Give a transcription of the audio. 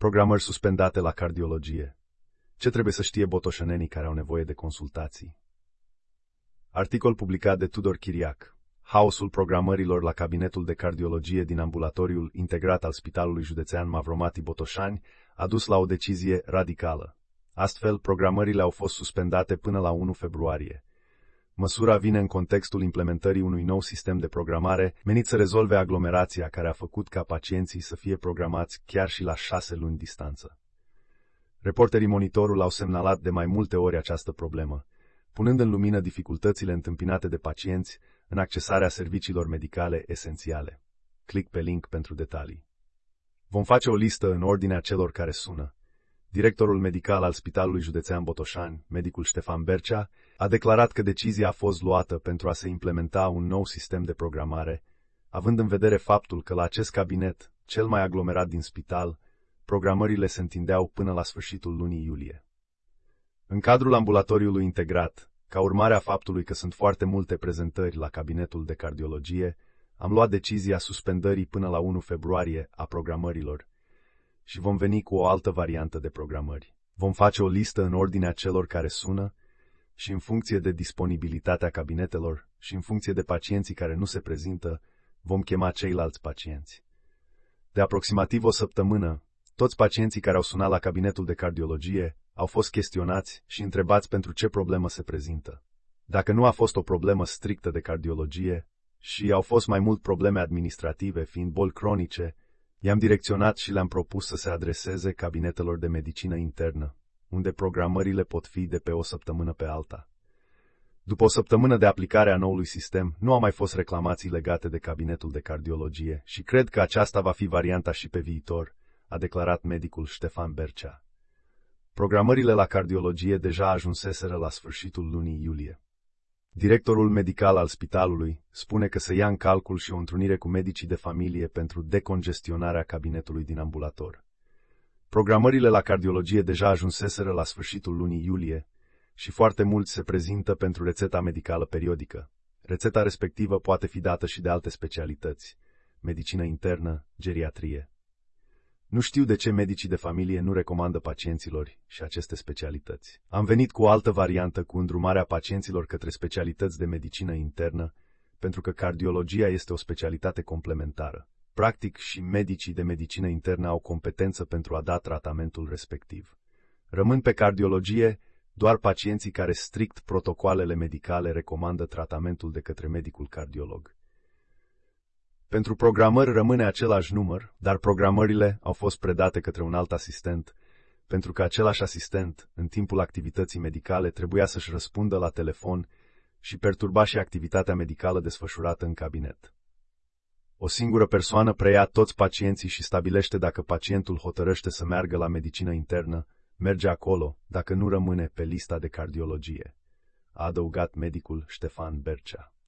Programări suspendate la cardiologie. Ce trebuie să știe botoșănenii care au nevoie de consultații? Articol publicat de Tudor Chiriac. Haosul programărilor la cabinetul de cardiologie din ambulatoriul integrat al Spitalului Județean Mavromati Botoșani a dus la o decizie radicală. Astfel, programările au fost suspendate până la 1 februarie. Măsura vine în contextul implementării unui nou sistem de programare menit să rezolve aglomerația care a făcut ca pacienții să fie programați chiar și la 6 luni distanță. Reporterii Monitorul au semnalat de mai multe ori această problemă, punând în lumină dificultățile întâmpinate de pacienți în accesarea serviciilor medicale esențiale. Click pe link pentru detalii. Vom face o listă în ordinea celor care sună. Directorul medical al Spitalului Județean Botoșani, medicul Ștefan Bercea, a declarat că decizia a fost luată pentru a se implementa un nou sistem de programare, având în vedere faptul că la acest cabinet, cel mai aglomerat din spital, programările se întindeau până la sfârșitul lunii iulie. În cadrul ambulatoriului integrat, ca urmare a faptului că sunt foarte multe prezentări la cabinetul de cardiologie, am luat decizia suspendării până la 1 februarie a programărilor și vom veni cu o altă variantă de programări. Vom face o listă în ordinea celor care sună și în funcție de disponibilitatea cabinetelor și în funcție de pacienții care nu se prezintă, vom chema ceilalți pacienți. De aproximativ o săptămână, toți pacienții care au sunat la cabinetul de cardiologie au fost chestionați și întrebați pentru ce problemă se prezintă. Dacă nu a fost o problemă strictă de cardiologie și au fost mai mult probleme administrative, fiind boli cronice, i-am direcționat și le-am propus să se adreseze cabinetelor de medicină internă, unde programările pot fi de pe o săptămână pe alta. După o săptămână de aplicare a noului sistem, nu au mai fost reclamații legate de cabinetul de cardiologie și cred că aceasta va fi varianta și pe viitor, a declarat medicul Ștefan Bercea. Programările la cardiologie deja ajunseseră la sfârșitul lunii iulie. Directorul medical al spitalului spune că se ia în calcul și o întrunire cu medicii de familie pentru decongestionarea cabinetului din ambulator. Programările la cardiologie deja ajunseseră la sfârșitul lunii iulie și foarte mulți se prezintă pentru rețeta medicală periodică. Rețeta respectivă poate fi dată și de alte specialități, medicină internă, geriatrie. Nu știu de ce medicii de familie nu recomandă pacienților și aceste specialități. Am venit cu o altă variantă cu îndrumarea pacienților către specialități de medicină internă, pentru că cardiologia este o specialitate complementară. Practic, și medicii de medicină internă au competență pentru a da tratamentul respectiv. Rămân pe cardiologie doar pacienții care strict protocoalele medicale recomandă tratamentul de către medicul cardiolog. Pentru programări rămâne același număr, dar programările au fost predate către un alt asistent, pentru că același asistent, în timpul activității medicale, trebuia să-și răspundă la telefon și perturba și activitatea medicală desfășurată în cabinet. O singură persoană preia toți pacienții și stabilește dacă pacientul hotărăște să meargă la medicină internă, merge acolo, dacă nu rămâne pe lista de cardiologie, a adăugat medicul Ștefan Bercea.